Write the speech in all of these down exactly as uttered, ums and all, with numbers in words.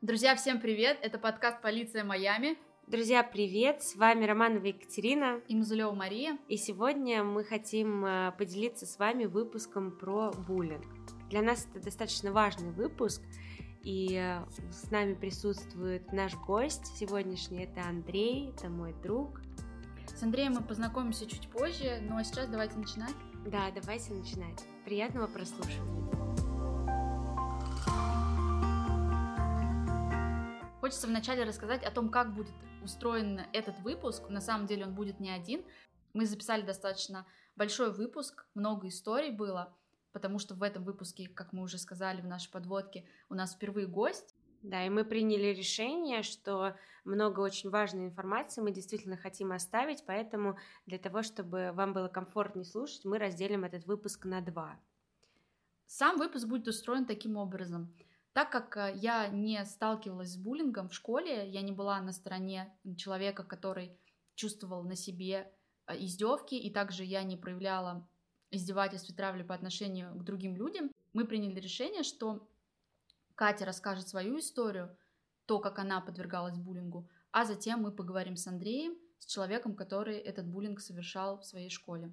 Друзья, всем привет! Это подкаст «Полиция Майами». Друзья, привет! С вами Романова Екатерина и Мазулева Мария. И сегодня мы хотим поделиться с вами выпуском про буллинг. Для нас это достаточно важный выпуск, и с нами присутствует наш гость сегодняшний, это Андрей, это мой друг. С Андреем мы познакомимся чуть позже, но сейчас давайте начинать. Да, давайте начинать. Приятного прослушивания. Хочется вначале рассказать о том, как будет устроен этот выпуск. На самом деле он будет не один. Мы записали достаточно большой выпуск, много историй было, потому что в этом выпуске, как мы уже сказали в нашей подводке, у нас впервые гость. Да, и мы приняли решение, что много очень важной информации мы действительно хотим оставить, поэтому для того, чтобы вам было комфортнее слушать, мы разделим этот выпуск на два. Сам выпуск будет устроен таким образом. Так как я не сталкивалась с буллингом в школе, я не была на стороне человека, который чувствовал на себе издевки, и также я не проявляла издевательств и травли по отношению к другим людям, мы приняли решение, что Катя расскажет свою историю, то, как она подвергалась буллингу, а затем мы поговорим с Андреем, с человеком, который этот буллинг совершал в своей школе.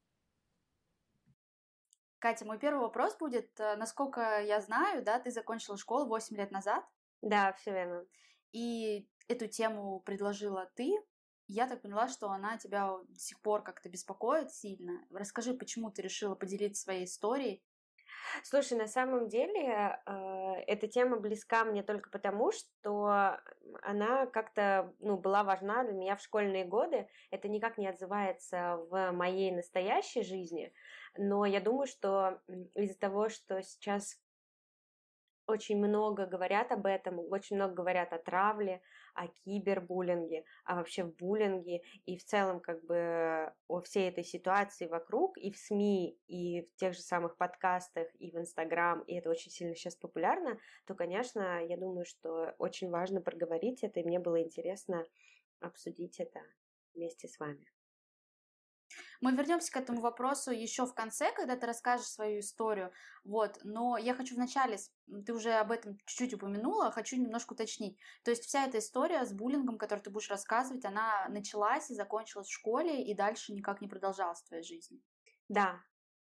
Катя, мой первый вопрос будет, насколько я знаю, да, ты закончила школу восемь лет назад. Да, все верно. И эту тему предложила ты. Я так поняла, что она тебя до сих пор как-то беспокоит сильно. Расскажи, почему ты решила поделиться своей историей? Слушай, на самом деле э, эта тема близка мне только потому, что она как-то ну, была важна для меня в школьные годы. Это никак не отзывается в моей настоящей жизни, но я думаю, что из-за того, что сейчас очень много говорят об этом, очень много говорят о травле, о кибербуллинге, а вообще в буллинге и в целом как бы о всей этой ситуации вокруг и в СМИ, и в тех же самых подкастах, и в Инстаграм, и это очень сильно сейчас популярно, то, конечно, я думаю, что очень важно проговорить это, и мне было интересно обсудить это вместе с вами. Мы вернемся к этому вопросу еще в конце, когда ты расскажешь свою историю. Вот, но я хочу вначале, ты уже об этом чуть-чуть упомянула, хочу немножко уточнить. То есть вся эта история с буллингом, которую ты будешь рассказывать, она началась и закончилась в школе, и дальше никак не продолжалась в твоей жизни? Да.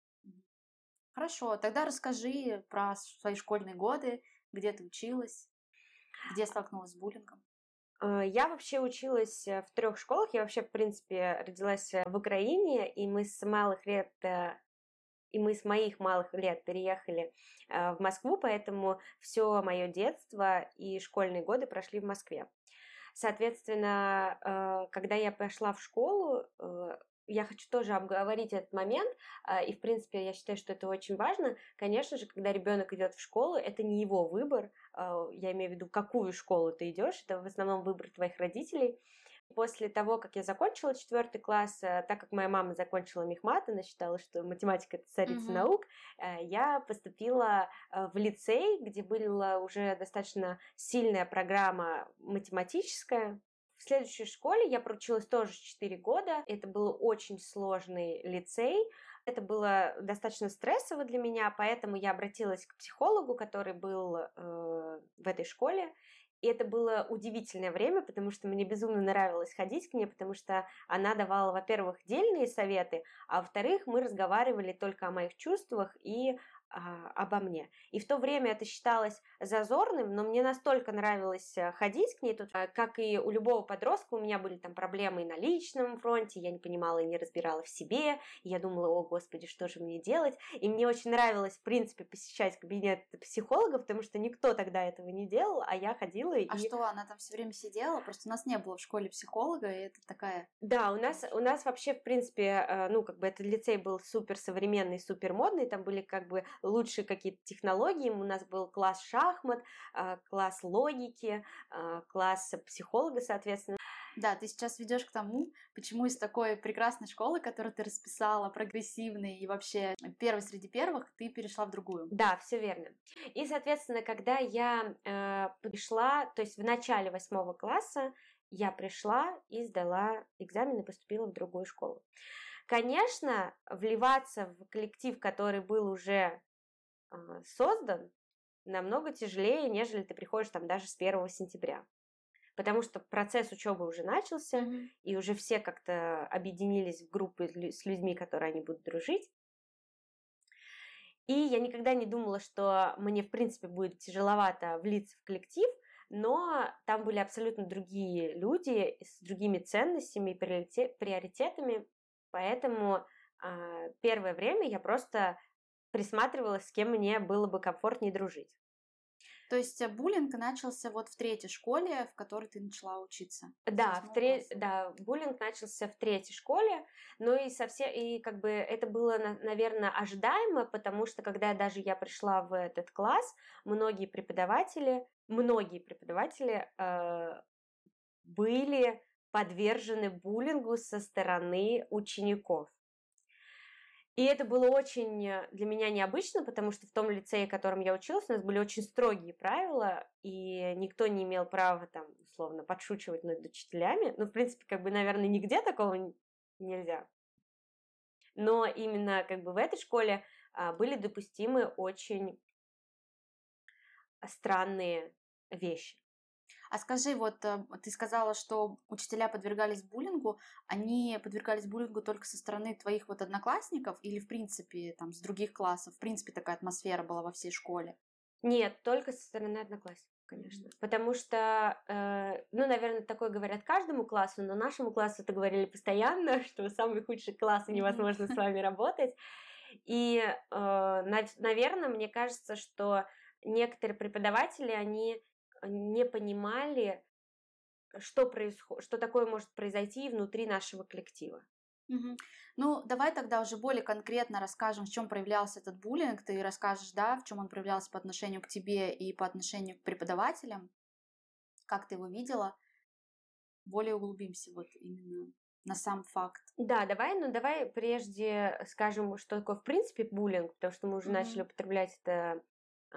Хорошо, тогда расскажи про свои школьные годы, где ты училась, где столкнулась с буллингом. Я вообще училась в трех школах. Я вообще, в принципе, родилась в Украине, и мы с малых лет, и мы с моих малых лет переехали в Москву, поэтому все мое детство и школьные годы прошли в Москве. Соответственно, когда я пошла в школу, я хочу тоже обговорить этот момент, и, в принципе, я считаю, что это очень важно. Конечно же, когда ребенок идет в школу, это не его выбор, я имею в виду, в какую школу ты идешь, это в основном выбор твоих родителей. После того, как я закончила четвертый класс, так как моя мама закончила мехмат, она считала, что математика — это царица Мгм. наук, я поступила в лицей, где была уже достаточно сильная программа математическая. В следующей школе я проучилась тоже четыре года. Это был очень сложный лицей. Это было достаточно стрессово для меня, поэтому я обратилась к психологу, который был э, в этой школе. И это было удивительное время, потому что мне безумно нравилось ходить к ней, потому что она давала, во-первых, дельные советы, а во-вторых, мы разговаривали только о моих чувствах и а, обо мне. И в то время это считалось зазорным, но мне настолько нравилось ходить к ней, тут, как и у любого подростка, у меня были там проблемы и на личном фронте, я не понимала и не разбирала в себе, и я думала, о, господи, что же мне делать? И мне очень нравилось, в принципе, посещать кабинет психолога, потому что никто тогда этого не делал, а я ходила и... А что, она там все время сидела? Просто у нас не было в школе психолога, и это такая... Да, у нас, у нас вообще, в принципе, ну, как бы этот лицей был супер современный, супер модный, там были как бы лучшие какие-то технологии, у нас был класс шахмат, класс логики, класс психолога, соответственно. Да, ты сейчас ведешь к тому, почему из такой прекрасной школы, которую ты расписала, прогрессивной и вообще первой среди первых, ты перешла в другую. Да, все верно. И, соответственно, когда я э, пришла, то есть в начале восьмого класса, я пришла и сдала экзамен и поступила в другую школу. Конечно, вливаться в коллектив, который был уже э, создан, намного тяжелее, нежели ты приходишь там даже с первого сентября. Потому что процесс учебы уже начался, Мгм. и уже все как-то объединились в группы лю- с людьми, которые они будут дружить. И я никогда не думала, что мне, в принципе, будет тяжеловато влиться в коллектив, но там были абсолютно другие люди с другими ценностями и приорите- приоритетами, поэтому а, первое время я просто присматривалась, с кем мне было бы комфортнее дружить. То есть э, буллинг начался вот в третьей школе, в которой ты начала учиться, с Да, в восьмого тре... класса. да, буллинг начался в третьей школе, но и совсем, и как бы это было, наверное, ожидаемо, потому что когда даже я пришла в этот класс, многие преподаватели, многие преподаватели э, были подвержены буллингу со стороны учеников. И это было очень э, для меня необычно, потому что в том лицее, в котором я училась, у нас были очень строгие правила, и никто не имел права там, условно, подшучивать над учителями. Ну, в принципе, как бы, наверное, нигде такого н- нельзя. Но именно как бы в этой школе а, были допустимы очень странные вещи. А скажи, вот э, ты сказала, что учителя подвергались буллингу, они подвергались буллингу только со стороны твоих вот одноклассников или, в принципе, там, с других классов? В принципе, такая атмосфера была во всей школе? Нет, только со стороны одноклассников, конечно. Потому что, э, ну, наверное, такое говорят каждому классу, но нашему классу это говорили постоянно, что вы самый худший класс, и Мгм. невозможно с вами работать. И, э, наверное, мне кажется, что некоторые преподаватели, они не понимали, что происходит, что такое может произойти внутри нашего коллектива. Мгм. Ну, давай тогда уже более конкретно расскажем, в чем проявлялся этот буллинг. Ты расскажешь, да, в чем он проявлялся по отношению к тебе и по отношению к преподавателям, как ты его видела. Более углубимся вот именно на сам факт. Да, давай, ну давай прежде скажем, что такое в принципе буллинг, потому что мы уже начали Мгм. употреблять это а,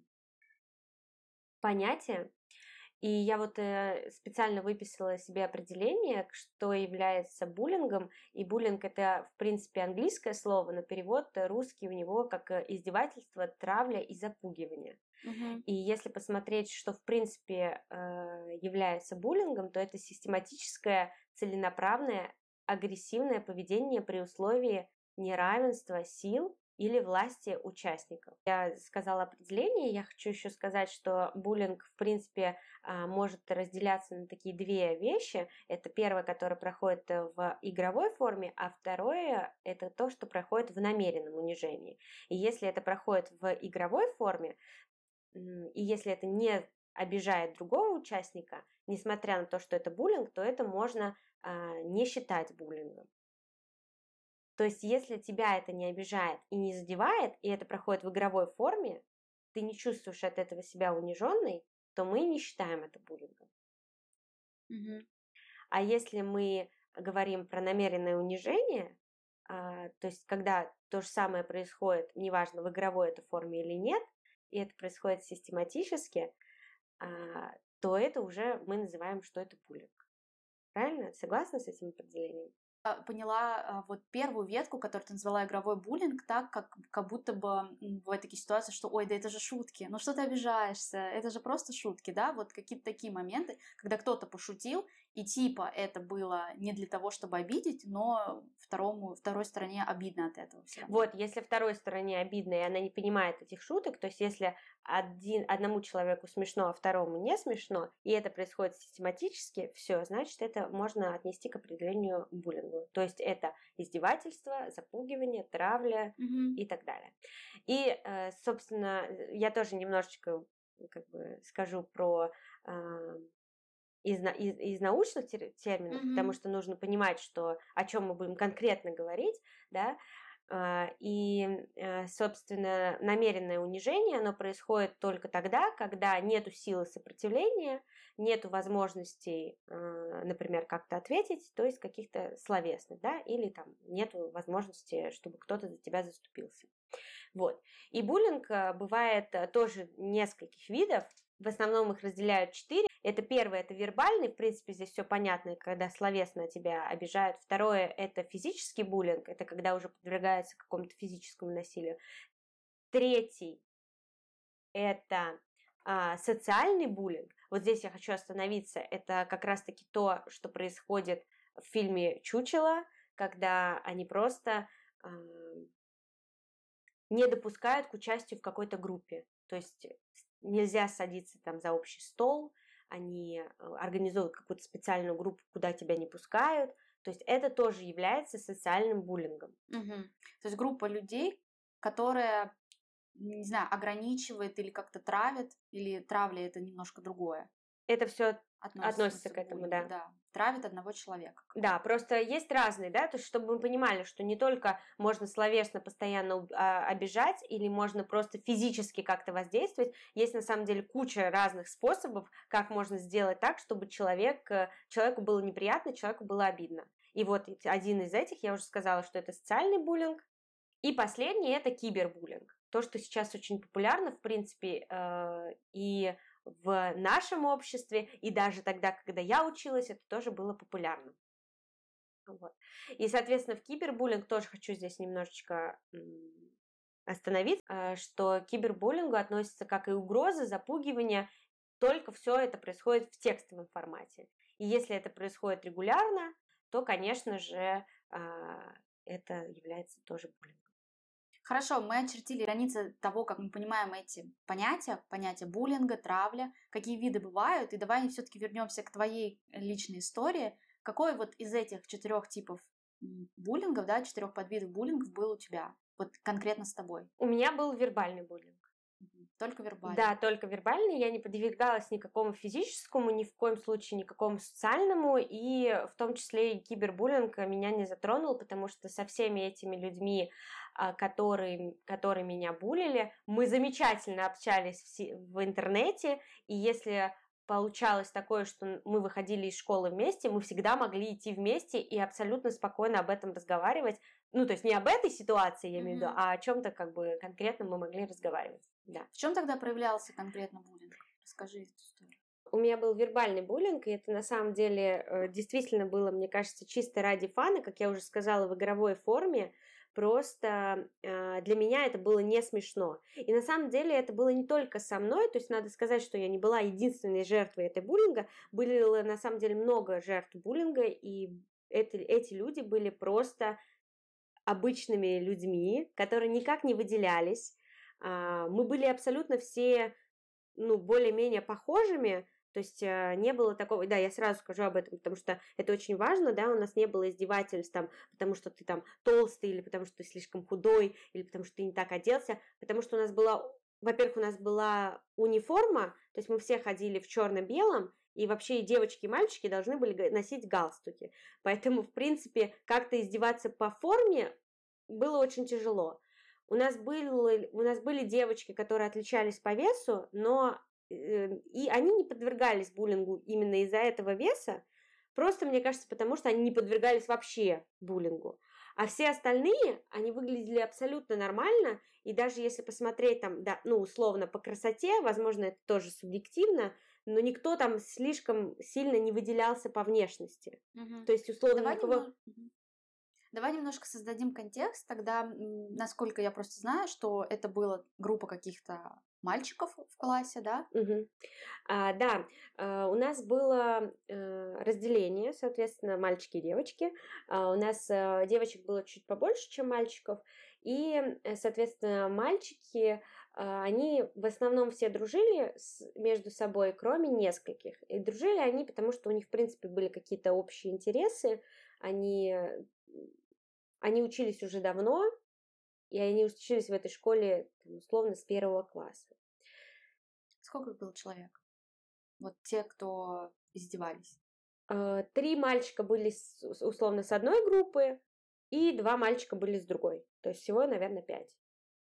понятие. И я вот э, специально выписала себе определение, что является буллингом. И буллинг это, в принципе, английское слово, но перевод русский у него как э, издевательство, травля и запугивание. Мгм. И если посмотреть, что, в принципе, э, является буллингом, то это систематическое, целенаправленное, агрессивное поведение при условии неравенства сил или власти участников. Я сказала определение, я хочу еще сказать, что буллинг, в принципе, а, может разделяться на такие две вещи. Это первое, которое проходит в игровой форме, а второе – это то, что проходит в намеренном унижении. И если это проходит в игровой форме, и если это не обижает другого участника, несмотря на то, что это буллинг, то это можно а, не считать буллингом. То есть, если тебя это не обижает и не задевает, и это проходит в игровой форме, ты не чувствуешь от этого себя униженной, то мы не считаем это буллингом. Мгм. А если мы говорим про намеренное унижение, а, то есть когда то же самое происходит, неважно, в игровой это форме или нет, и это происходит систематически, а, то это уже мы называем, что это буллинг. Правильно? Согласна с этим определением? А, поняла а, вот первую ветку, которую ты назвала игровой буллинг, так, как, как будто бы м, бывают такие ситуации, что ой, да это же шутки, ну что ты обижаешься, это же просто шутки, да, вот какие-то такие моменты, когда кто-то пошутил, и типа это было не для того, чтобы обидеть, но второму, второй стороне обидно от этого все равно. Вот, если второй стороне обидно, и она не понимает этих шуток, то есть если один, одному человеку смешно, а второму не смешно, и это происходит систематически, все, значит, это можно отнести к определению буллингу. То есть это издевательство, запугивание, травля Мгм. и так далее. И, э, собственно, я тоже немножечко как бы скажу про э, из, на- из, из научных тер- терминов, потому Мгм. что нужно понимать, что, о чем мы будем конкретно говорить, да, а, и, э, собственно, намеренное унижение, оно происходит только тогда, когда нету силы сопротивления, нету возможностей, э, например, как-то ответить, то есть каких-то словесных, да, или там нету возможности, чтобы кто-то за тебя заступился. Вот. И буллинг э, бывает э, тоже нескольких видов. В основном их разделяют четыре. Это первое, это вербальный, в принципе, здесь все понятно, когда словесно тебя обижают. Второе, это физический буллинг, это когда уже подвергается какому-то физическому насилию. Третий, это а, социальный буллинг. Вот здесь я хочу остановиться. Это как раз-таки то, что происходит в фильме «Чучело», когда они просто а, не допускают к участию в какой-то группе. То есть нельзя садиться там за общий стол, они организуют какую-то специальную группу, куда тебя не пускают. То есть это тоже является социальным буллингом. Угу. То есть группа людей, которая, не знаю, ограничивает или как-то травит, или травля это немножко другое. Это все относится, относится к этому, буллингу, да. да. Травит одного человека. Да, просто есть разные, да, то есть чтобы мы понимали, что не только можно словесно постоянно а, обижать, или можно просто физически как-то воздействовать, есть на самом деле куча разных способов, как можно сделать так, чтобы человек, человеку было неприятно, человеку было обидно. И вот один из этих, я уже сказала, что это социальный буллинг, и последний это кибербуллинг. То, что сейчас очень популярно, в принципе, э, и в нашем обществе, и даже тогда, когда я училась, это тоже было популярно. Вот. И, соответственно, в кибербуллинг тоже хочу здесь немножечко остановиться, что к кибербуллингу относятся как и угрозы, запугивания, только все это происходит в текстовом формате. И если это происходит регулярно, то, конечно же, это является тоже буллингом. Хорошо, мы очертили границы того, как мы понимаем эти понятия, понятия буллинга, травля, какие виды бывают, и давай все-таки вернемся к твоей личной истории. Какой вот из этих четырех типов буллингов, да, четырех подвидов буллингов был у тебя, вот конкретно с тобой? У меня был вербальный буллинг. Только вербальный? Да, только вербальный. Я не подвергалась никакому физическому, ни в коем случае никакому социальному, и в том числе и кибербуллинг меня не затронул, потому что со всеми этими людьми, которые, которые меня буллили, мы замечательно общались в, в интернете, и если получалось такое, что мы выходили из школы вместе, мы всегда могли идти вместе и абсолютно спокойно об этом разговаривать. Ну, то есть не об этой ситуации, я имею в виду, а о чем-то как бы конкретно мы могли разговаривать. Да. В чем тогда проявлялся конкретно буллинг? Расскажи эту историю. У меня был вербальный буллинг, и это на самом деле действительно было, мне кажется, чисто ради фана, как я уже сказала, в игровой форме. Просто э, для меня это было не смешно. И на самом деле это было не только со мной, то есть надо сказать, что я не была единственной жертвой этой буллинга, было на самом деле много жертв буллинга, и это, эти люди были просто обычными людьми, которые никак не выделялись. Э, мы были абсолютно все, ну, более-менее похожими. То есть не было такого, да, я сразу скажу об этом, потому что это очень важно, да, у нас не было издевательств там, потому что ты там толстый, или потому что ты слишком худой, или потому что ты не так оделся, потому что у нас была, во-первых, у нас была униформа, то есть мы все ходили в черно-белом, и вообще и девочки, и мальчики должны были носить галстуки, поэтому, в принципе, как-то издеваться по форме было очень тяжело. У нас, были, у нас были девочки, которые отличались по весу, но и они не подвергались буллингу именно из-за этого веса, просто, мне кажется, потому что они не подвергались вообще буллингу. А все остальные, они выглядели абсолютно нормально, и даже если посмотреть там, да, ну, условно, по красоте, возможно, это тоже субъективно, но никто там слишком сильно не выделялся по внешности. Угу. То есть, условно, Давай никого... немного... Давай немножко создадим контекст, тогда, насколько я просто знаю, что это была группа каких-то мальчиков в классе, да? Угу. А, да, а, у нас было а, разделение, соответственно, мальчики и девочки. А, у нас а, девочек было чуть побольше, чем мальчиков, и, соответственно, мальчики, а, они в основном все дружили с, между собой, кроме нескольких. И дружили они, потому что у них, в принципе, были какие-то общие интересы, они... Они учились уже давно, и они учились в этой школе, условно, с первого класса. Сколько было человек? Вот те, кто издевались. Три мальчика были, условно, с одной группы, и два мальчика были с другой. То есть всего, наверное, пять.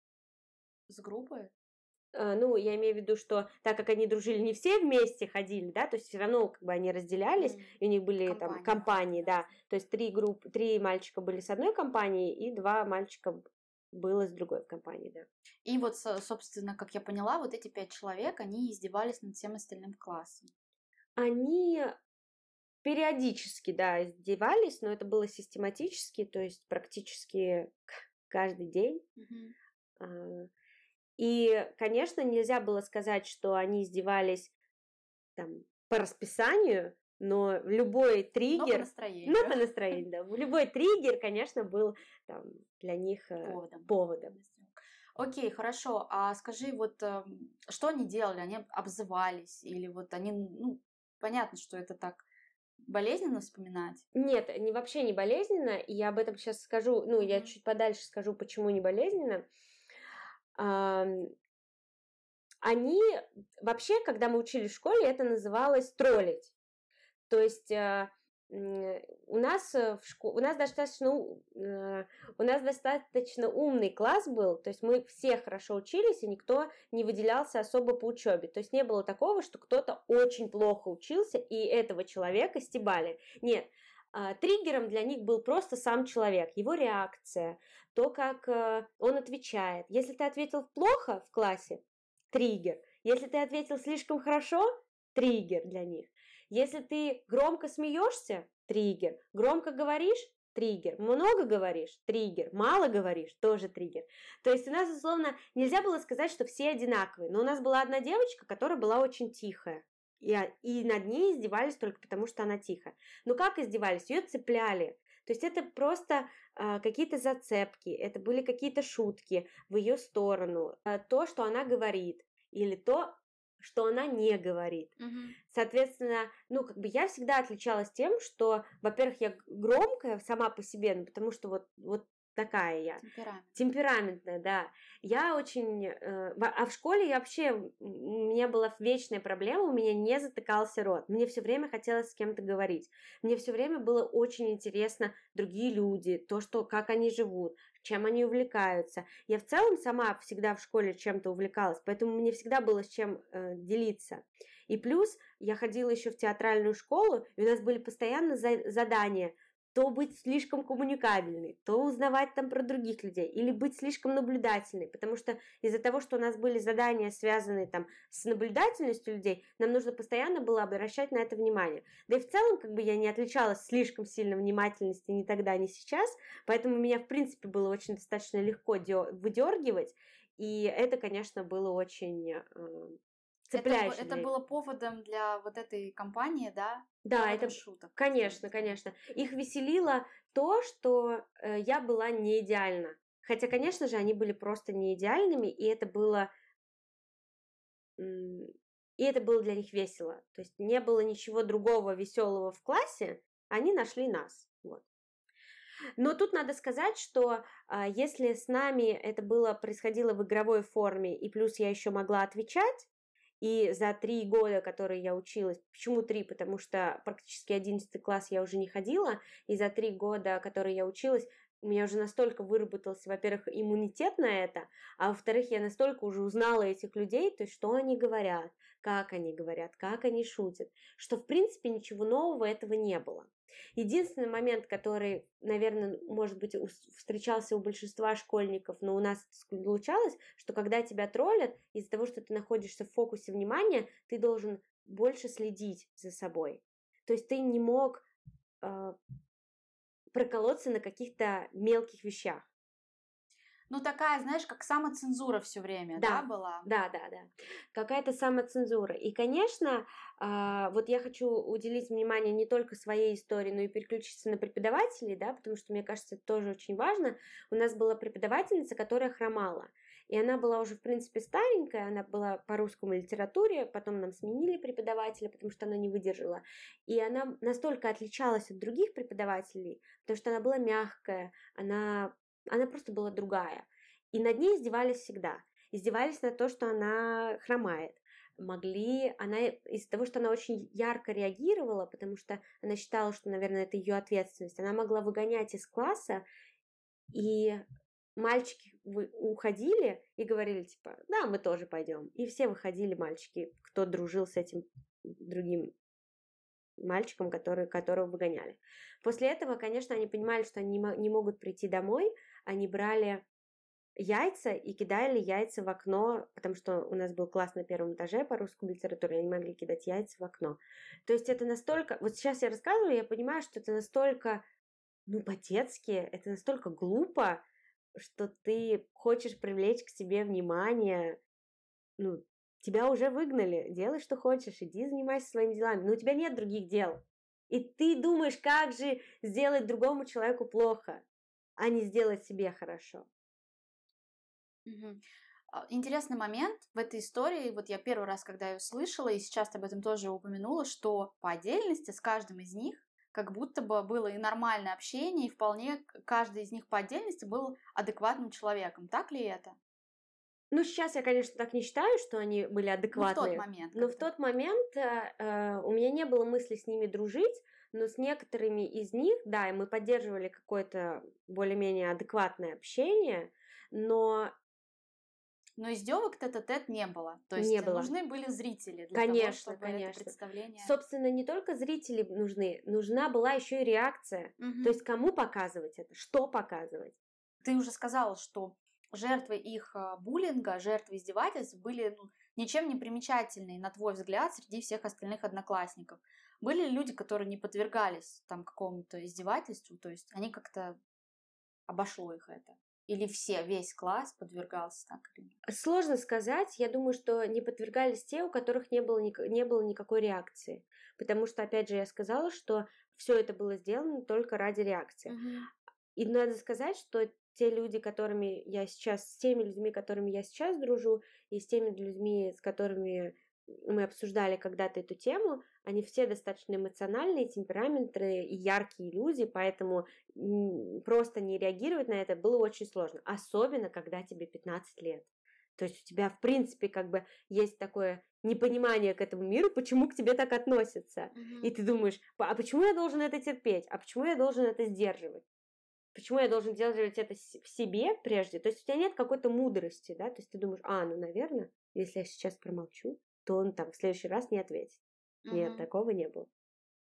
С группы? Ну, я имею в виду, что так как они дружили, не все вместе ходили, да, то есть все равно как бы они разделялись, mm. и у них были компания. Там компании, да, то есть три группы, три мальчика были с одной компанией, и два мальчика было с другой компании, да. И вот, собственно, как я поняла, вот эти пять человек, они издевались над всем остальным классом. Они периодически, да, издевались, но это было систематически, то есть практически каждый день. Mm-hmm. А, И, конечно, нельзя было сказать, что они издевались там по расписанию, но любой триггер... Но по настроению. Ну, по настроению, да. Любой триггер, конечно, был там для них поводом. поводом. Окей, хорошо. А скажи, вот что они делали? Они обзывались? Или вот они, ну, понятно, что это так болезненно вспоминать? Нет, не, вообще не болезненно. И я об этом сейчас скажу, ну, mm-hmm. я чуть подальше скажу, почему не болезненно. Они, вообще, когда мы учились в школе, это называлось троллить. То есть у нас в школе, у нас достаточно, у нас достаточно умный класс был, то есть мы все хорошо учились, и никто не выделялся особо по учебе. То есть не было такого, что кто-то очень плохо учился, и этого человека стебали. Нет, триггером для них был просто сам человек, его реакция, то, как он отвечает. Если ты ответил плохо в классе, триггер. Если ты ответил слишком хорошо, триггер для них. Если ты громко смеешься, триггер. Громко говоришь, триггер. Много говоришь, триггер. Мало говоришь, тоже триггер. То есть у нас, условно, нельзя было сказать, что все одинаковые. Но у нас была одна девочка, которая была очень тихая. И, и над ней издевались только потому, что она тихая. Но как издевались? Ее цепляли. То есть это просто э, какие-то зацепки, это были какие-то шутки в ее сторону. Э, то, что она говорит, или то, что она не говорит. Uh-huh. Соответственно, ну, как бы я всегда отличалась тем, что, во-первых, я громкая сама по себе, ну, потому что вот, вот такая я. Темперамент. Темпераментная, да. Я очень... Э, а в школе я вообще... У меня была вечная проблема, у меня не затыкался рот. Мне все время хотелось с кем-то говорить. Мне все время было очень интересно другие люди, то, что, как они живут, чем они увлекаются. Я в целом сама всегда в школе чем-то увлекалась, поэтому мне всегда было с чем э, делиться. И плюс я ходила еще в театральную школу, и у нас были постоянно за- задания то быть слишком коммуникабельной, то узнавать там про других людей, или быть слишком наблюдательной, потому что из-за того, что у нас были задания, связанные там с наблюдательностью людей, нам нужно постоянно было обращать на это внимание. Да и в целом, как бы я не отличалась слишком сильно внимательности ни тогда, ни сейчас, поэтому меня, в принципе, было очень достаточно легко выдергивать, и это, конечно, было очень... Это, это было поводом для вот этой кампании, да? Да, это шуток. Конечно, конечно. Их веселило то, что э, я была не идеальна. Хотя, конечно же, они были просто не идеальными, и это было... И это было для них весело. То есть не было ничего другого веселого в классе, они нашли нас. Вот. Но тут надо сказать, что э, если с нами это было происходило в игровой форме, и плюс я еще могла отвечать, и за три года, которые я училась, почему три? Потому что практически одиннадцатый класс я уже не ходила, и за три года, которые я училась, у меня уже настолько выработался, во-первых, иммунитет на это, а во-вторых, я настолько уже узнала этих людей, то есть что они говорят, как они говорят, как они шутят, что, в принципе, ничего нового этого не было. Единственный момент, который, наверное, может быть, встречался у большинства школьников, но у нас получалось, что когда тебя троллят, из-за того, что ты находишься в фокусе внимания, ты должен больше следить за собой. То есть ты не мог э, проколоться на каких-то мелких вещах. Ну, такая, знаешь, как самоцензура все время, да, да была? Да, да, да. Какая-то самоцензура. И, конечно, э, вот я хочу уделить внимание не только своей истории, но и переключиться на преподавателей, да, потому что, мне кажется, это тоже очень важно. У нас была преподавательница, которая хромала. И она была уже, в принципе, старенькая, она была по русскому литературе, потом нам сменили преподавателя, потому что она не выдержала. И она настолько отличалась от других преподавателей, потому что она была мягкая, она... Она просто была другая. И над ней издевались всегда. Издевались на то, что она хромает. Могли, она из-за того, что она очень ярко реагировала, потому что она считала, что, наверное, это ее ответственность, она могла выгонять из класса, и мальчики уходили и говорили, типа, да, мы тоже пойдем. И все выходили мальчики, кто дружил с этим другим мальчиком, который, которого выгоняли. После этого, конечно, они понимали, что они не могут прийти домой, они брали яйца и кидали яйца в окно, потому что у нас был класс на первом этаже по русской литературе, они могли кидать яйца в окно. То есть это настолько... Вот сейчас я рассказываю, я понимаю, что это настолько, ну, по-детски, это настолько глупо, что ты хочешь привлечь к себе внимание, ну, тебя уже выгнали, делай, что хочешь, иди занимайся своими делами, но у тебя нет других дел. И ты думаешь, как же сделать другому человеку плохо, а не сделать себе хорошо. Угу. Интересный момент в этой истории, вот я первый раз, когда ее слышала, и сейчас об этом тоже упомянула, что по отдельности с каждым из них как будто бы было и нормальное общение, и вполне каждый из них по отдельности был адекватным человеком. Так ли это? Ну, сейчас я, конечно, так не считаю, что они были адекватные. Ну, в тот момент. Но в тот момент э, у меня не было мысли с ними дружить, но с некоторыми из них, да, и мы поддерживали какое-то более-менее адекватное общение, но... Но издевок тет-а-тет не было. То есть не было. Нужны были зрители для конечно, того, чтобы конечно. это представление... Собственно, не только зрители нужны, нужна была еще и реакция. Угу. То есть кому показывать это, что показывать. Ты уже сказала, что жертвы их буллинга, жертвы издевательств были ну, ничем не примечательные, на твой взгляд, среди всех остальных одноклассников. Были ли люди, которые не подвергались там какому-то издевательству, то есть они как-то обошло их это? Или все, весь класс подвергался так или нет? Сложно сказать. Я думаю, что не подвергались те, у которых не было, не было никакой реакции. Потому что, опять же, я сказала, что все это было сделано только ради реакции. Угу. И надо сказать, что те люди, которыми я сейчас, с теми людьми, которыми я сейчас дружу, и с теми людьми, с которыми мы обсуждали когда-то эту тему, они все достаточно эмоциональные, темпераментные и яркие люди, поэтому просто не реагировать на это было очень сложно, особенно когда тебе пятнадцать лет. То есть у тебя, в принципе, как бы есть такое непонимание к этому миру, почему к тебе так относятся. Mm-hmm. И ты думаешь, а почему я должен это терпеть? А почему я должен это сдерживать? Почему я должен делать это в себе прежде? То есть у тебя нет какой-то мудрости, да? То есть ты думаешь, а, ну, наверное, если я сейчас промолчу, то он там в следующий раз не ответит. Mm-hmm. Нет, такого не было.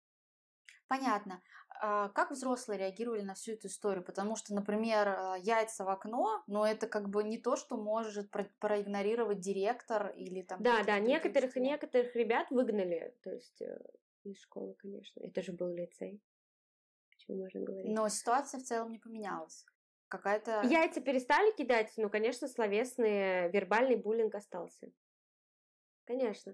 Понятно. А как взрослые реагировали на всю эту историю? Потому что, например, яйца в окно, но это как бы не то, что может про- проигнорировать директор или там... Да, да, некоторых, некоторых ребят выгнали, то есть из школы, конечно. Это же был лицей. Почему можно говорить? Но ситуация в целом не поменялась. Какая-то... Яйца перестали кидать, но, конечно, словесный, вербальный буллинг остался. Конечно.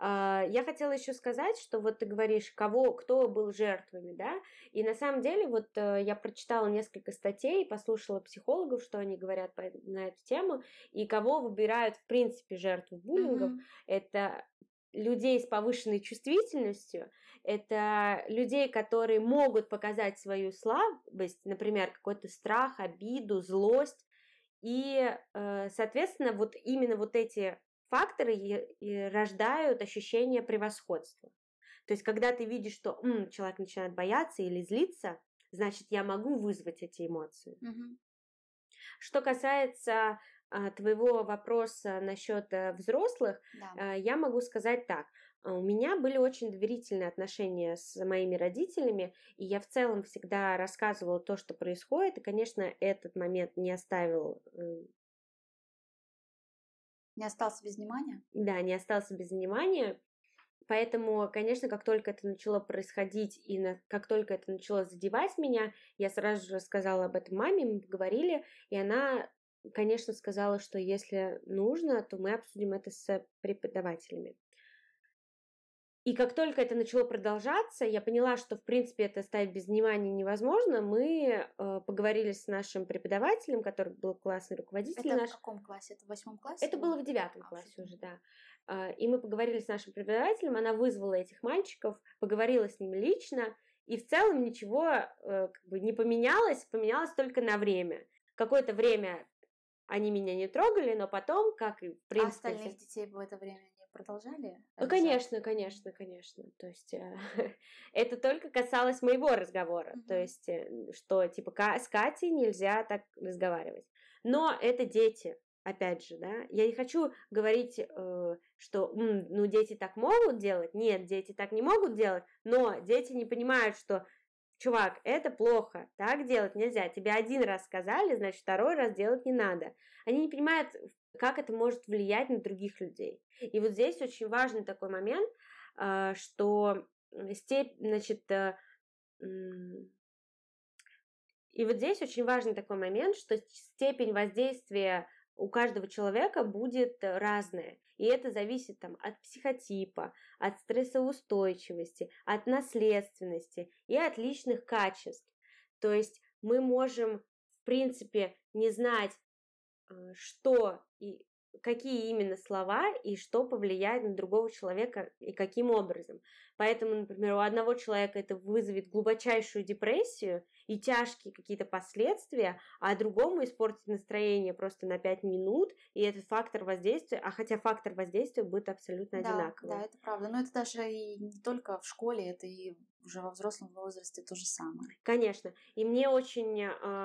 Я хотела еще сказать, что вот ты говоришь, кого, кто был жертвами, да, и на самом деле вот я прочитала несколько статей, послушала психологов, что они говорят на эту тему, и кого выбирают в принципе жертву буллингов, mm-hmm. это людей с повышенной чувствительностью, это людей, которые могут показать свою слабость, например, какой-то страх, обиду, злость, и, соответственно, вот именно вот эти факторы и рождают ощущение превосходства. То есть, когда ты видишь, что м, человек начинает бояться или злиться, значит, я могу вызвать эти эмоции. Mm-hmm. Что касается а, твоего вопроса насчет а, взрослых, да. а, я могу сказать так. У меня были очень доверительные отношения с моими родителями, и я в целом всегда рассказывала то, что происходит, и, конечно, этот момент не оставил... Не остался без внимания? Да, не остался без внимания. Поэтому, конечно, как только это начало происходить и на, как только это начало задевать меня, я сразу же рассказала об этом маме, мы поговорили, и она, конечно, сказала, что если нужно, то мы обсудим это с преподавателями. И как только это начало продолжаться, я поняла, что, в принципе, это оставить без внимания невозможно. Мы э, поговорили с нашим преподавателем, который был классный руководитель. Это наш. в каком классе? Это в восьмом классе? Это было в девятом а, классе уже, да. Э, и мы поговорили с нашим преподавателем, она вызвала этих мальчиков, поговорила с ними лично, и в целом ничего э, как бы не поменялось, поменялось только на время. Какое-то время они меня не трогали, но потом, как и в принципе... А остальных детей в это время продолжали? Ну, конечно, конечно, конечно. То есть э, это только касалось моего разговора. Mm-hmm. То есть, э, что типа с Катей нельзя так разговаривать. Но это дети, опять же, да. Я не хочу говорить, э, что м, ну дети так могут делать. Нет, дети так не могут делать. Но дети не понимают, что чувак, это плохо, так делать нельзя. Тебе один раз сказали, значит, второй раз делать не надо. Они не понимают, как это может влиять на других людей. И вот здесь очень важный такой момент, что степень, значит, И вот здесь очень важный такой момент, что степень воздействия у каждого человека будет разная. И это зависит там, от психотипа, от стрессоустойчивости, от наследственности и от личных качеств. То есть мы можем, в принципе, не знать, что и какие именно слова и что повлияет на другого человека и каким образом. Поэтому, например, у одного человека это вызовет глубочайшую депрессию и тяжкие какие-то последствия, а другому испортит настроение просто на пять минут, и этот фактор воздействия, а хотя фактор воздействия будет абсолютно Да, одинаковый. да, это правда. Но это даже и не только в школе, это и уже во взрослом возрасте то же самое. Конечно. И мне очень...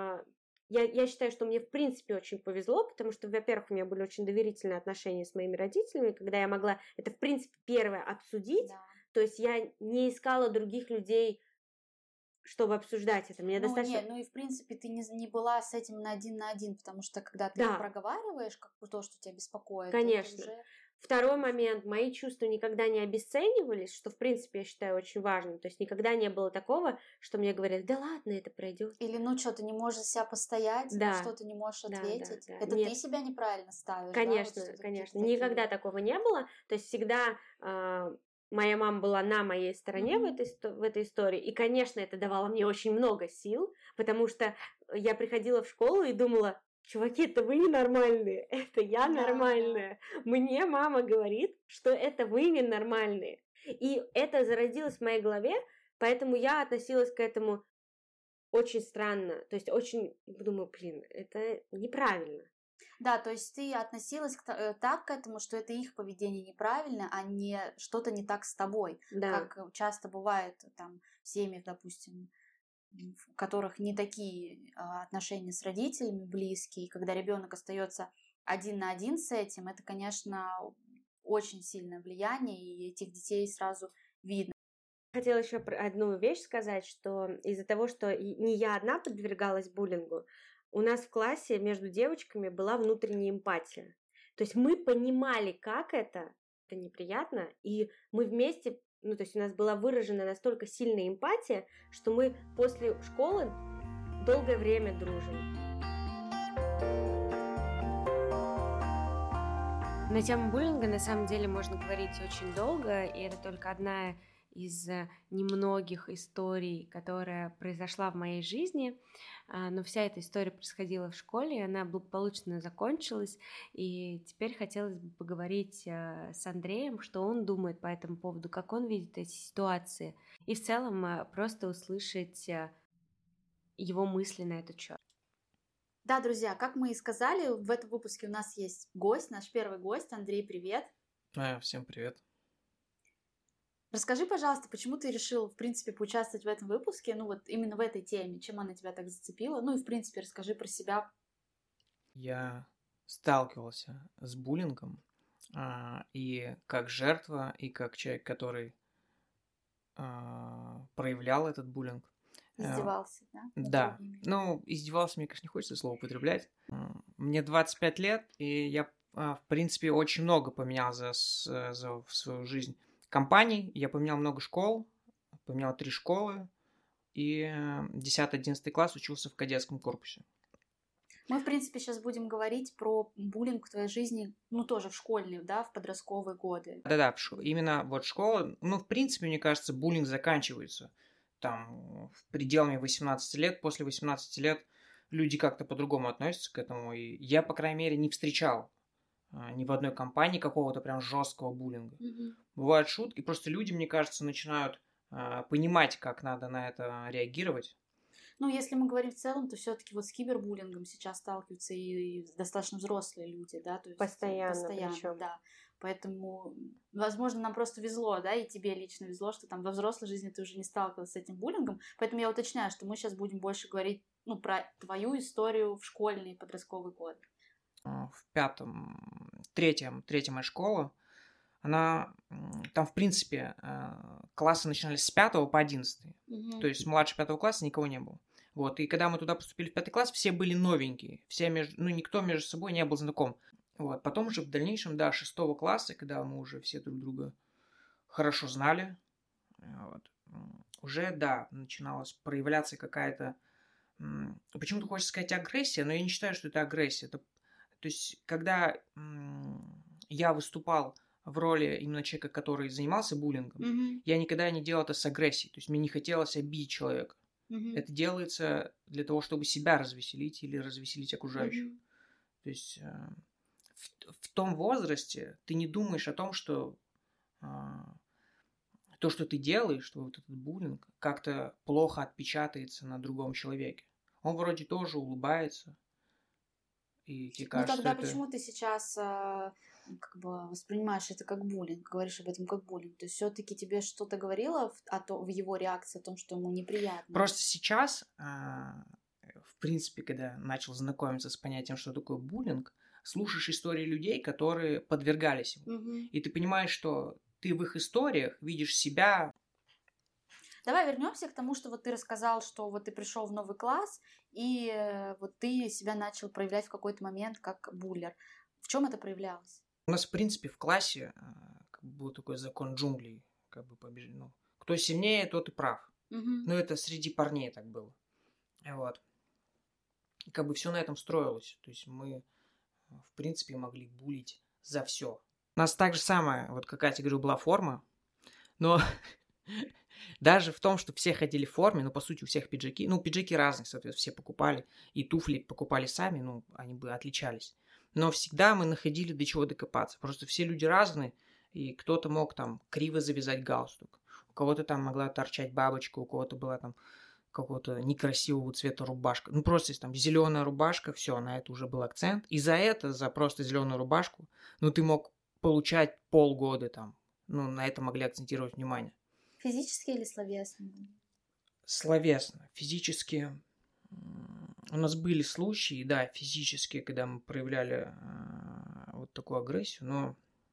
Я, я считаю, что мне, в принципе, очень повезло, потому что, во-первых, у меня были очень доверительные отношения с моими родителями, когда я могла это, в принципе, первое обсудить. Да. То есть я не искала других людей, чтобы обсуждать это. Мне ну, достаточно... Нет, ну и, в принципе, ты не, не была с этим на один на один, потому что, когда ты да. проговариваешь как бы то, что тебя беспокоит, конечно. Это уже... Второй момент, мои чувства никогда не обесценивались, что, в принципе, я считаю очень важным. То есть никогда не было такого, что мне говорят, да ладно, это пройдет. Или, ну что, ты не можешь себя постоять, да. на что ты не можешь ответить. Да, да, да. Это Нет. Ты себя неправильно ставишь. Конечно, да? вот конечно. Никогда такие... такого не было. То есть всегда... Э- моя мама была на моей стороне mm-hmm. в, этой, в этой истории, и, конечно, это давало мне очень много сил, потому что я приходила в школу и думала, чуваки, это вы ненормальные, это я да, нормальная. Да. Мне мама говорит, что это вы ненормальные. И это зародилось в моей голове, поэтому я относилась к этому очень странно. То есть очень, думаю, блин, это неправильно. Да, то есть ты относилась к, так к этому, что это их поведение неправильно, а не что-то не так с тобой. Да. Как часто бывает там в семьях, допустим, в которых не такие отношения с родителями близкие, когда ребенок остается один на один с этим, это, конечно, очень сильное влияние, и этих детей сразу видно. Хотела еще одну вещь сказать, что из-за того, что не я одна подвергалась буллингу, у нас в классе между девочками была внутренняя эмпатия. То есть мы понимали, как это, это неприятно, и мы вместе, ну, то есть у нас была выражена настолько сильная эмпатия, что мы после школы долгое время дружим. На тему буллинга на самом деле можно говорить очень долго, и это только одна из немногих историй, которая произошла в моей жизни, но вся эта история происходила в школе, и она благополучно закончилась, и теперь хотелось бы поговорить с Андреем, что он думает по этому поводу, как он видит эти ситуации, и в целом просто услышать его мысли на этот счет. Да, друзья, как мы и сказали, в этом выпуске у нас есть гость, наш первый гость. Андрей, привет. А, всем привет. Расскажи, пожалуйста, почему ты решил, в принципе, поучаствовать в этом выпуске, ну вот именно в этой теме, чем она тебя так зацепила, ну и, в принципе, расскажи про себя. Я сталкивался с буллингом, а, и как жертва, и как человек, который а, проявлял этот буллинг. Издевался, да? Да. Ну, издевался, мне, конечно, не хочется слово употреблять. Мне двадцать пять лет, и я, в принципе, очень много поменял за, за свою жизнь компаний. Я поменял много школ, поменял три школы, и десятый-одиннадцатый класс учился в кадетском корпусе. Мы, в принципе, сейчас будем говорить про буллинг в твоей жизни, ну, тоже в школьные, да, в подростковые годы. Да-да, именно вот школа, ну, в принципе, мне кажется, буллинг заканчивается там в пределами восемнадцати лет. После восемнадцати лет люди как-то по-другому относятся к этому, и я, по крайней мере, не встречал ни в одной компании какого-то прям жесткого буллинга. Mm-hmm. Бывают шутки, просто люди, мне кажется, начинают э, понимать, как надо на это реагировать. Ну, если мы говорим в целом, то все-таки вот с кибербуллингом сейчас сталкиваются и, и достаточно взрослые люди, да, то есть постоянно, постоянно, причем. Да. Поэтому, возможно, нам просто везло, да, и тебе лично везло, что там во взрослой жизни ты уже не сталкивалась с этим буллингом. Поэтому я уточняю, что мы сейчас будем больше говорить, ну, про твою историю в школьные и подростковые годы. В пятом, третьем, третья моя школа, она, там, в принципе, классы начинались с пятого по одиннадцатый. Mm-hmm. То есть младше пятого класса никого не было. Вот, и когда мы туда поступили в пятый класс, все были новенькие, все между, ну, никто между собой не был знаком. Вот, потом уже в дальнейшем, да, шестого класса, когда мы уже все друг друга хорошо знали, вот, уже, да, начиналась проявляться какая-то почему-то хочется сказать агрессия, но я не считаю, что это агрессия. Это, то есть, когда я выступал в роли именно человека, который занимался буллингом, Мгм. я никогда не делал это с агрессией. То есть, мне не хотелось обидеть человека. Мгм. Это делается для того, чтобы себя развеселить или развеселить окружающих. Мгм. То есть, э, в, в том возрасте ты не думаешь о том, что э, то, что ты делаешь, что вот этот буллинг как-то плохо отпечатается на другом человеке. Он вроде тоже улыбается, и тебе Ну кажется, тогда что это... почему ты сейчас а, как бы воспринимаешь это как буллинг, говоришь об этом как буллинг? То есть все-таки тебе что-то говорило в, о то- в его реакции о том, что ему неприятно? Просто сейчас, а, в принципе, когда начал знакомиться с понятием, что такое буллинг, слушаешь истории людей, которые подвергались ему. Мгм. И ты понимаешь, что ты в их историях видишь себя. Давай вернемся к тому, что вот ты рассказал, что вот ты пришел в новый класс, и э, вот ты себя начал проявлять в какой-то момент как буллер. В чем это проявлялось? У нас, в принципе, в классе а, как бы был такой закон джунглей. Как бы побеж... ну, кто сильнее, тот и прав. Мгм. Но это среди парней так было. Вот. И как бы все на этом строилось. То есть мы, в принципе, могли булить за все. У нас так же самое, вот как Катя говорила, была форма, но даже в том, что все ходили в форме, ну, по сути, у всех пиджаки, ну, пиджаки разные, соответственно, все покупали, и туфли покупали сами, ну, они бы отличались. Но всегда мы находили до чего докопаться. Просто все люди разные, и кто-то мог там криво завязать галстук, у кого-то там могла торчать бабочка, у кого-то была там какого-то некрасивого цвета рубашка. Ну, просто если там зеленая рубашка, все, на это уже был акцент. И за это, за просто зеленую рубашку, ну, ты мог получать полгода там. Ну, на это могли акцентировать внимание. Физически или словесно? Словесно. Физически у нас были случаи, да, физически, когда мы проявляли э, вот такую агрессию, но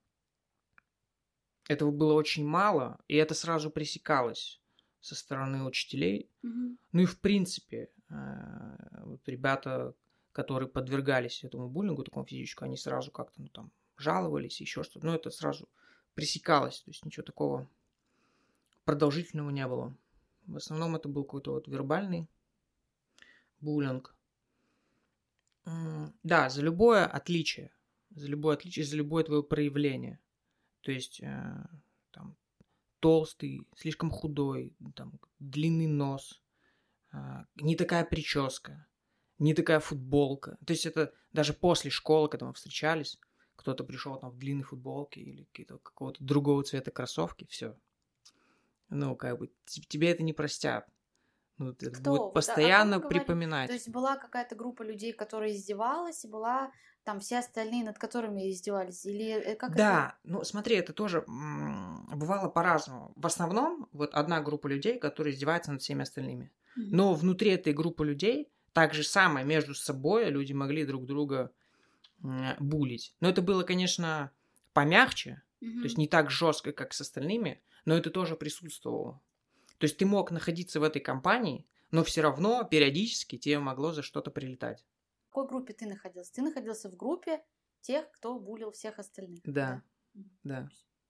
этого было очень мало, и это сразу пресекалось со стороны учителей. Мгм. Ну и в принципе, э, вот ребята, которые подвергались этому буллингу, такому физическому, они сразу как-то, ну, там, жаловались, еще что-то. Но это сразу пресекалось, то есть ничего такого продолжительного не было. В основном это был какой-то вот вербальный буллинг. Да, за любое отличие, за любое отличие, за любое твое проявление. То есть, э, там, толстый, слишком худой, там, длинный нос, э, не такая прическа, не такая футболка. То есть это даже после школы, когда мы встречались, кто-то пришел там в длинной футболке или какие-то, какого-то другого цвета кроссовки, все. Ну, как бы, тебе это не простят. Ну, это Кто? будет Вот постоянно о, о ком мы говорим? припоминать. То есть была какая-то группа людей, которая издевалась, и была там все остальные, над которыми издевались? Или э, как Да, это? ну смотри, это тоже м, бывало по-разному. В основном вот одна группа людей, которая издевается над всеми остальными. Мгм. Но внутри этой группы людей так же самое между собой люди могли друг друга м, булить. Но это было, конечно, помягче, Мгм. то есть не так жестко, как с остальными, но это тоже присутствовало. То есть ты мог находиться в этой компании, но все равно периодически тебе могло за что-то прилетать. В какой группе ты находился? Ты находился в группе тех, кто булил всех остальных. Да, Мгм. да.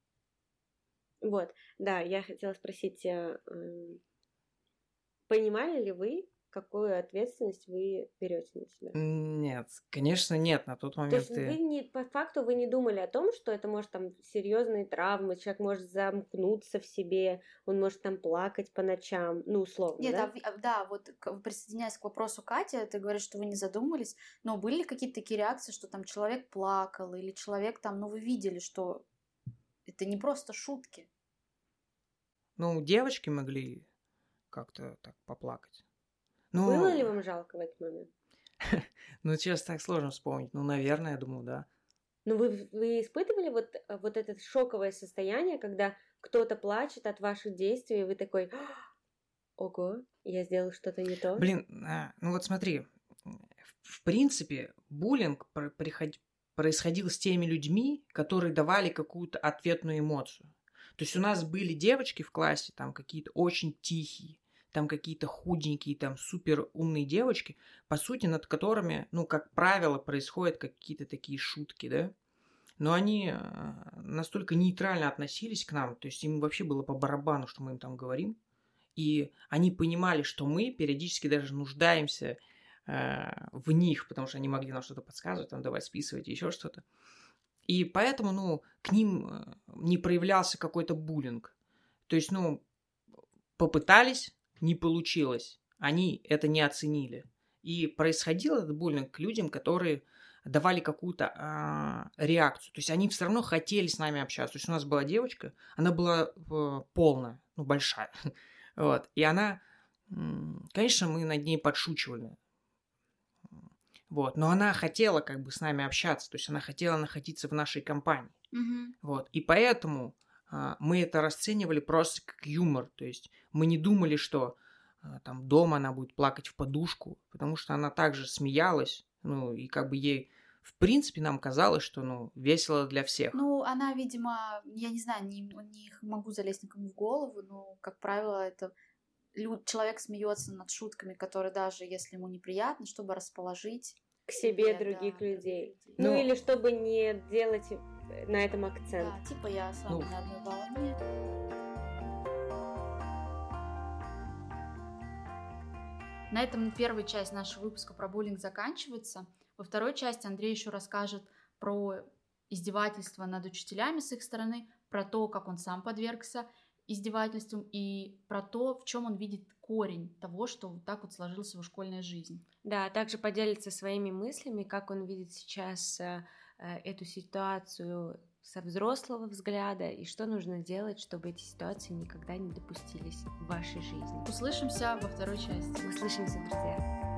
Вот, да, я хотела спросить, э, м, понимали ли вы, какую ответственность вы берете на себя? Нет, конечно, нет. На тот То момент есть вы ты... не, по факту вы не думали о том, что это может там серьезные травмы, человек может замкнуться в себе, он может там плакать по ночам, ну, условно, Нет, а да? вы- а, да, вот к- присоединяясь к вопросу Кати, ты говоришь, что вы не задумались, но были ли какие-то такие реакции, что там человек плакал, или человек там, ну вы видели, что это не просто шутки? Ну, девочки могли как-то так поплакать. Было ли Ну, вам жалко в этот момент? ну, честно, так сложно вспомнить. Ну, наверное, я думаю, да. Ну, вы, вы испытывали вот, э, вот это шоковое состояние, когда кто-то плачет от ваших действий, и вы такой, ого, я сделал что-то не то? Блин, а, ну вот смотри, в принципе, буллинг про- приход- происходил с теми людьми, которые давали какую-то ответную эмоцию. То есть у нас были девочки в классе, там какие-то очень тихие, там какие-то худенькие, там супер умные девочки, по сути, над которыми, ну, как правило, происходят какие-то такие шутки, да? Но они э, настолько нейтрально относились к нам, то есть им вообще было по барабану, что мы им там говорим. И они понимали, что мы периодически даже нуждаемся э, в них, потому что они могли нам что-то подсказывать, там, давай списывать, еще что-то. И поэтому, ну, к ним не проявлялся какой-то буллинг. То есть, ну, попытались, не получилось. Они это не оценили. И происходил этот буллинг к людям, которые давали какую-то а, реакцию. То есть они все равно хотели с нами общаться. То есть у нас была девочка, она была э, полная, ну, большая. Вот. И она, конечно, мы над ней подшучивали. Вот. Но она хотела как бы с нами общаться. То есть она хотела находиться в нашей компании. Mm-hmm. Вот. И поэтому а, мы это расценивали просто как юмор. То есть мы не думали, что а, там дома она будет плакать в подушку, потому что она также смеялась. Ну, и как бы ей, в принципе, нам казалось, что, ну, весело для всех. Ну, она, видимо, я не знаю, не, не могу залезть никому в голову, но, как правило, это человек смеется над шутками, которые даже если ему неприятно, чтобы расположить к себе да, других да, людей. людей. Ну, ну, или чтобы не делать на этом акцент. Да, типа я с вами ну, на одной волне. На этом первая часть нашего выпуска про буллинг заканчивается. Во второй части Андрей еще расскажет про издевательства над учителями с их стороны, про то, как он сам подвергся издевательствам и про то, в чем он видит корень того, что вот так вот сложилась его школьная жизнь. Да, также поделится своими мыслями, как он видит сейчас э, эту ситуацию со взрослого взгляда и что нужно делать, чтобы эти ситуации никогда не допустились в вашей жизни. Услышимся во второй части. Услышимся, друзья.